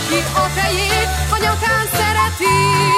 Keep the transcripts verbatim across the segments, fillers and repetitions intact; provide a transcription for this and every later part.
ki a fejét, a nyakán szereti.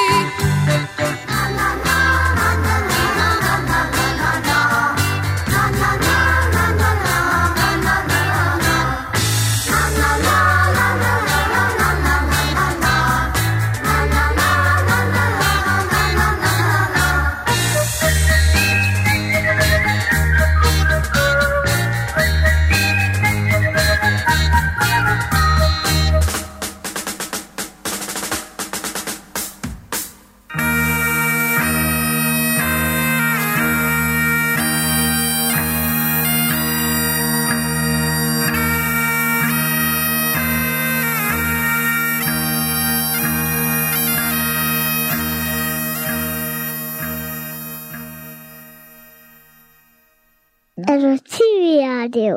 R T Radio.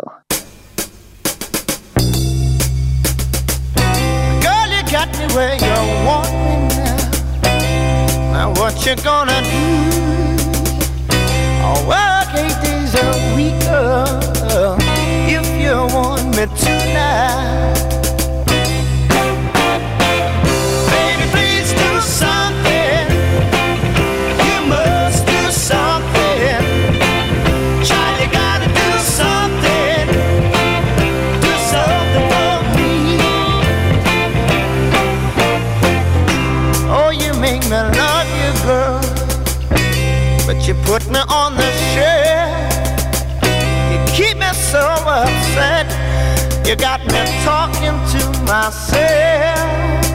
Girl, you got me where you want me now. Now what you gonna do? I'll work eight days a week, girl, if you want me tonight. Baby, please do something. You must do something. Child, you gotta do something. Do something for me. Oh, you make me love you, girl, but you put me on the shelf. You keep me so upset. You got me talking to myself.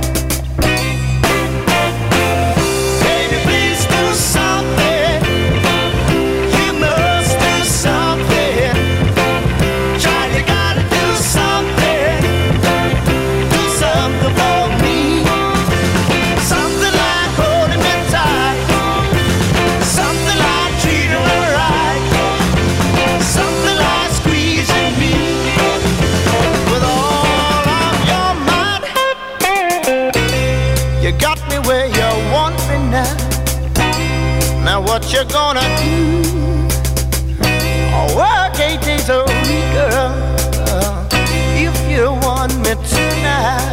Baby, please do something. You must do something. Child, you gotta do something. Do something for me. Something like holding me tight. Something like treating me right. Something like squeezing me with all of your might. You got me where you want me now. Now what you gonna do? I'll work eight days a week, girl, if you want me tonight.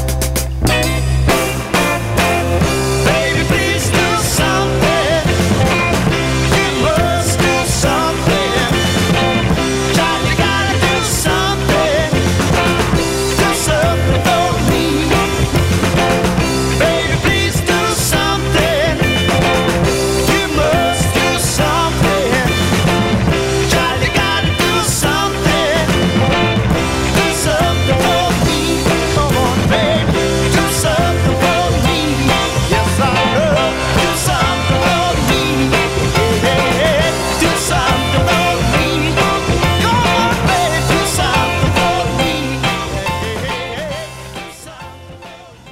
Baby, please do something. You must do something. Child, you gotta do something. Do something for me. Baby, please do something. You must do something. Child, you gotta do something. Do something for me. Come on, baby, do something for me. Yes, I will. Do something for me. Yeah, do something for me. Come on, baby, do something for me. Yeah, do something for me.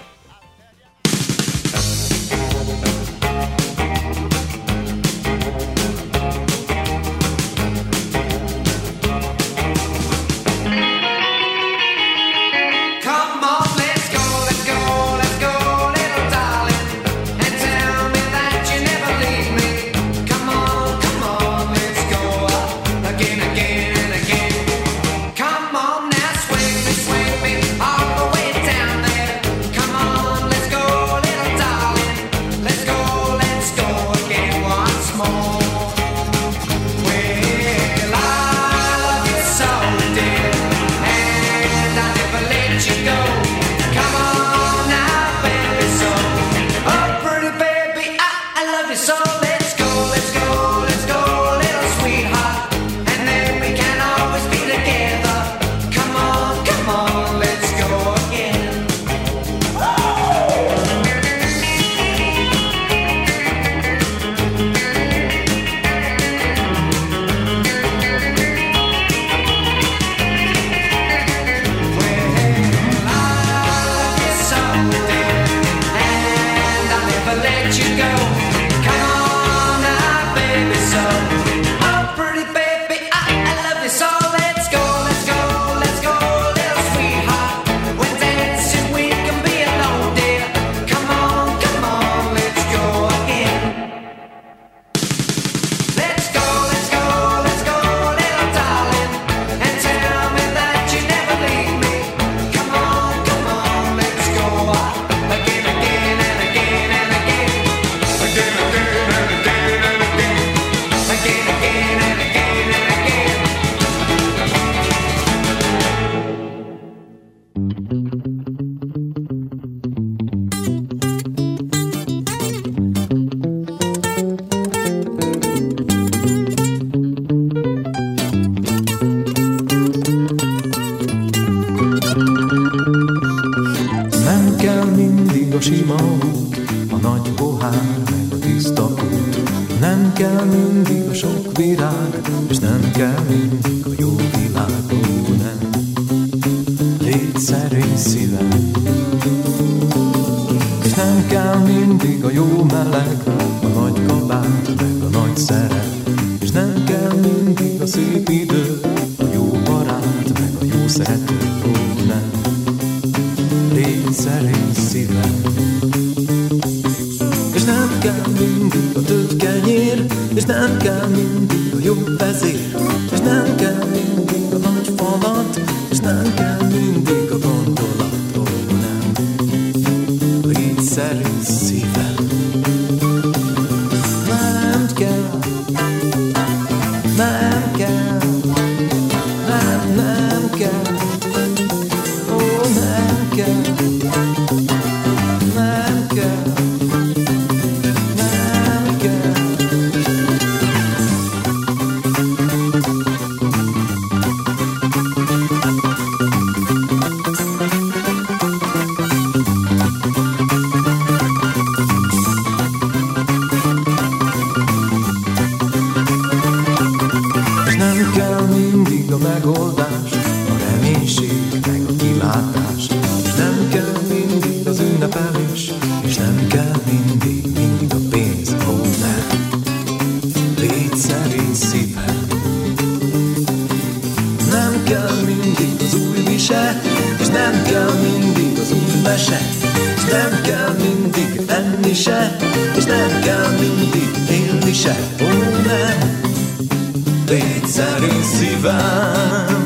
Come on, let's go, let's go, let's go, little darling, and tell me that you never leave me. Come on, come on, let's go again, again and again. Come on now, swing me, swing me all the way down there. Come on, let's go, little darling, let's go, let's go again once more. Well, I love you so, dear, and I never let you go. Come on now, baby, so oh, pretty baby, I, I love you so. Let's go, let's go, let's go, little sweetheart, and then we can always be together. Come on, come on, let's go again. Well, I love you sima út, a nagy pohár, meg a tiszta kút. Nem kell mindig a sok virág, és nem kell mindig a jó világ, ó, nem. Légy szerény szívem, és nem kell mindig a jó meleg, a nagy kabát, meg a nagy szerep, és nem kell mindig a szép idő, a jó barát, meg a jó szerető, ó, nem. Légy szerény szívem, és nem kell mindig a több kenyér, és nem kell mindig a jó vezér, és nem kell mindig a nagy falat, és nem kell mindig a gondolat, ó, nem. Légy szerény szívem, nem kell, nem kell, nem, nem kell, ó, nem kell, nem kell. A megoldás, a reménység, meg a kilátás, és nem kell mindig az ünnepelés, és nem kell mindig, mindig a pénz, ó, nem. Légy szerény szívem, nem kell mindig az új vise, és nem kell mindig az új mese, és nem kell mindig enni se, és nem kell mindig élni se, ó, nem. Légy szerény szívem,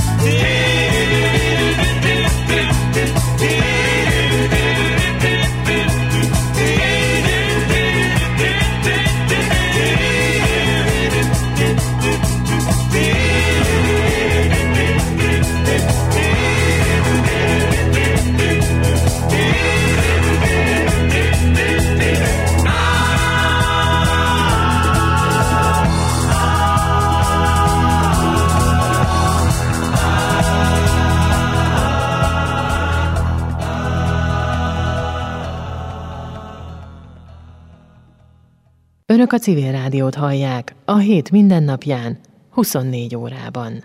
Önök a Civil Rádiót hallják a hét mindennapján, huszonnégy órában.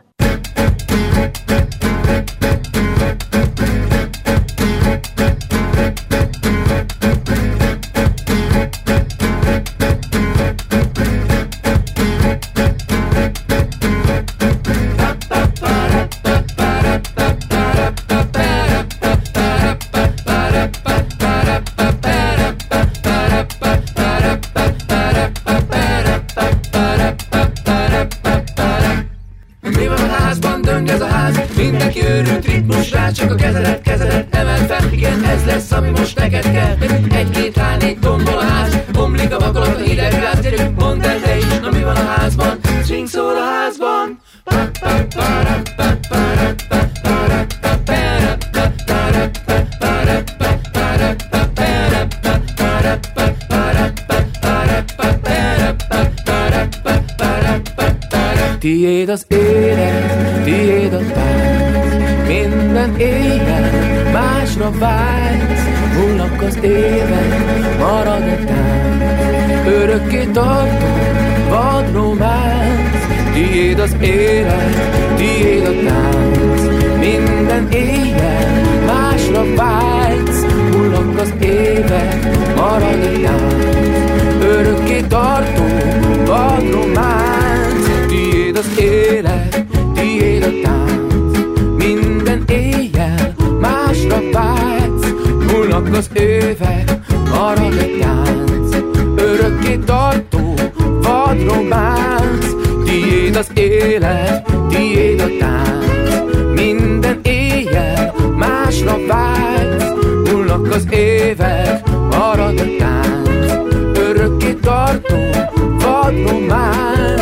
Csak a kezedet, kezedet emeld fel, igen, ez lesz, ami most neked kell. Egy-két hányék tombol a ház, omlik a vakolat, a hideg gáz. Gyerünk, mondd el te is, na mi van a házban? Swing szól a házban. Tiéd az élet, tiéd a tánc, minden éjjel másra vágysz, múlnak az évek, marad a tánc, örökké tartó vad románc. Tiéd az élet, tiéd a tánc, minden éjjel másra vágysz, múlnak az évek, marad a tánc, örökké tartó vad románc. Tiéd az élet, tiéd a tánc, minden éjjel másra vágysz, múlnak az évek, marad egy tánc, örökké tartó vad románc. Tiéd az élet, tiéd a tánc, minden éjjel másra vágysz, múlnak az évek, marad a tánc, örökké tartó vad románc.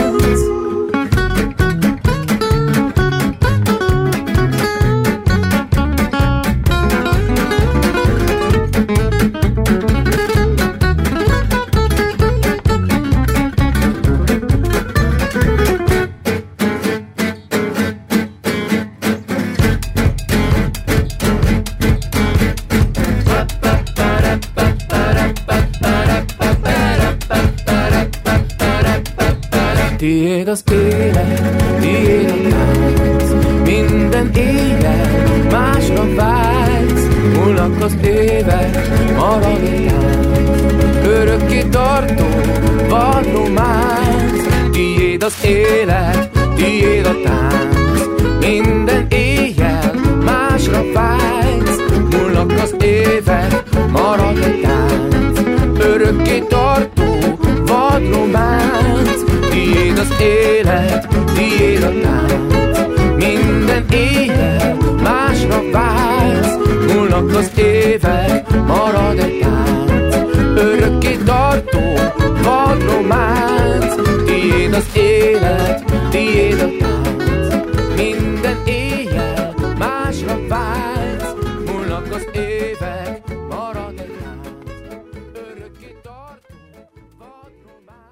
Tiéd az élet, tiéd a tánc, minden éjjel másra vágysz, múlnak az évek, marad egy tánc, örökké tartó vad románc. Tiéd az élet, tiéd a tánc, minden éjjel másra vágysz, múlnak az évek, marad egy tánc, örökké tartó vad románc. Tiéd az élet, tiéd a tánc, minden éjjel másra vágysz, múlnak az évek, marad egy tánc, örökké tartó vad románc. Tiéd az élet, tiéd a tánc, minden éjjel másra vágysz, múlnak az évek, marad egy tánc, örökké tartó vad románc.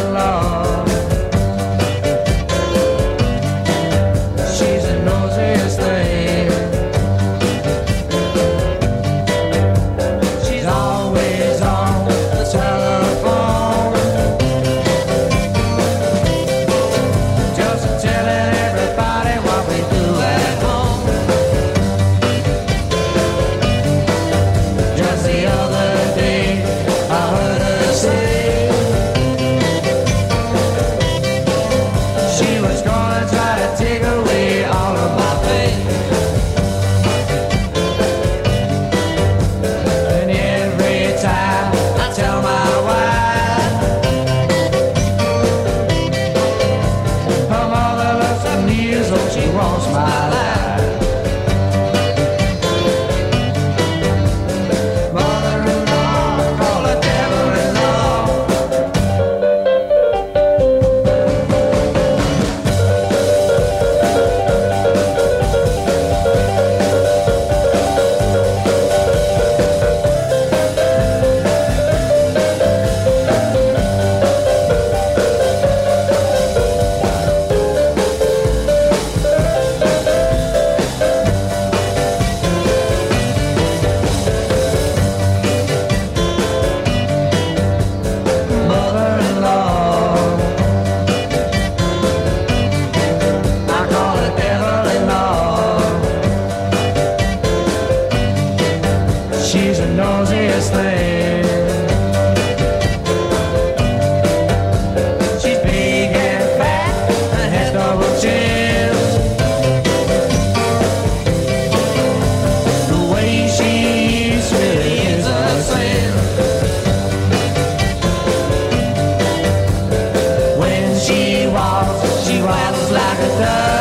She's a nosy She was gonna try to take away all of my pain. And every time I tell my wife, her mother looks at me as though she wants my life. Mother-in-law, call the devil-in-law. Mother-in-law, I call her devil-in-law. She's the nosiest thing. She's big and fat and has double chins. The way she eats really is a sin. When she walks, she waddles like a duck.